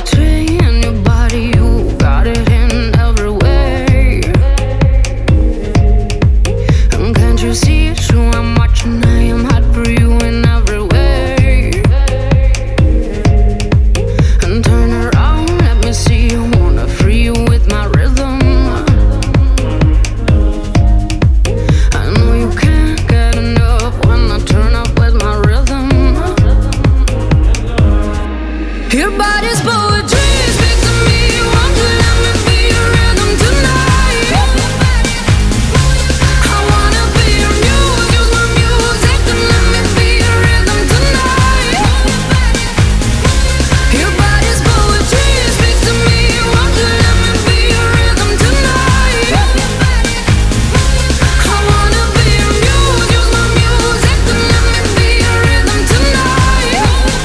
poetry in your body, you got it in every way. And can't you see it's true? I'm watching, I am hot for you in every way. And turn around, let me see you. Wanna free you with my rhythm. I know you can't get enough when I turn up with my rhythm. Your body's poetry, speak to me. Won't you let me be your rhythm tonight? I wanna be your muse, use my music to let me be your rhythm tonight. Your body's poetry, speak to me. Won't you let me be your rhythm tonight? I wanna be your muse, use my music to let me be your rhythm tonight.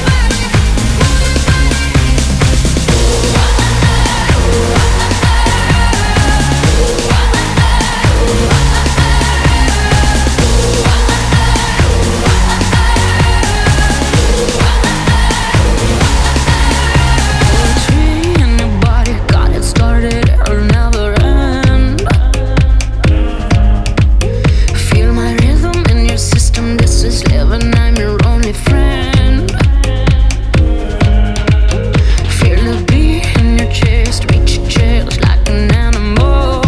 Poetry in your body, got it started, it'll never end. Feel my rhythm in your system, this is living, I'm your only friend. Feel the beat in your chest, reach your chest like an animal.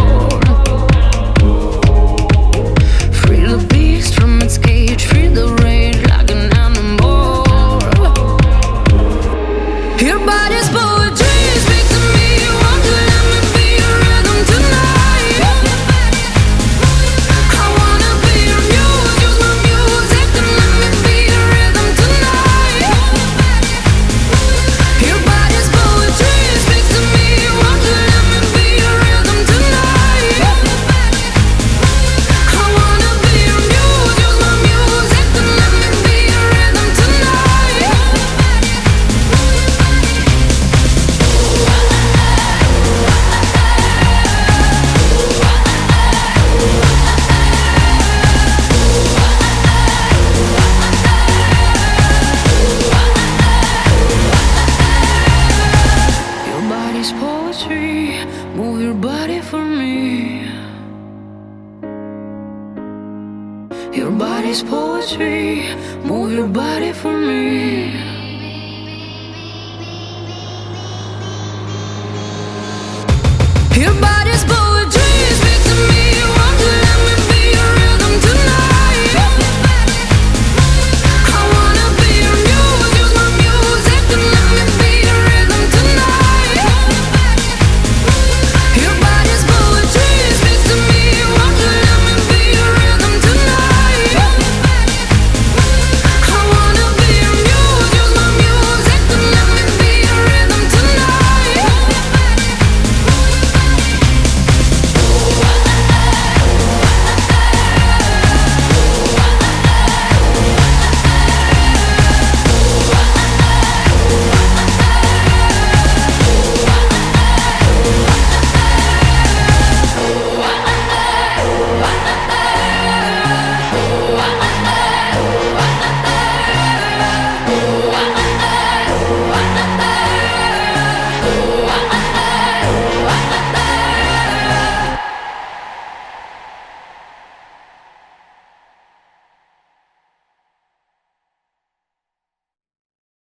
Free the beast from its cage, free the rage like an animal. Your body's poetry, speak to me. Won't you let me be your rhythm tonight? I wanna be your muse, use my music to let me be your rhythm tonight. Your body's poetry, speak to me. Won't you let me be your rhythm tonight? I wanna be your muse, use my music to let me be your rhythm tonight. Your body's poetry, move your body for me. Your body's poetry, move your body for me.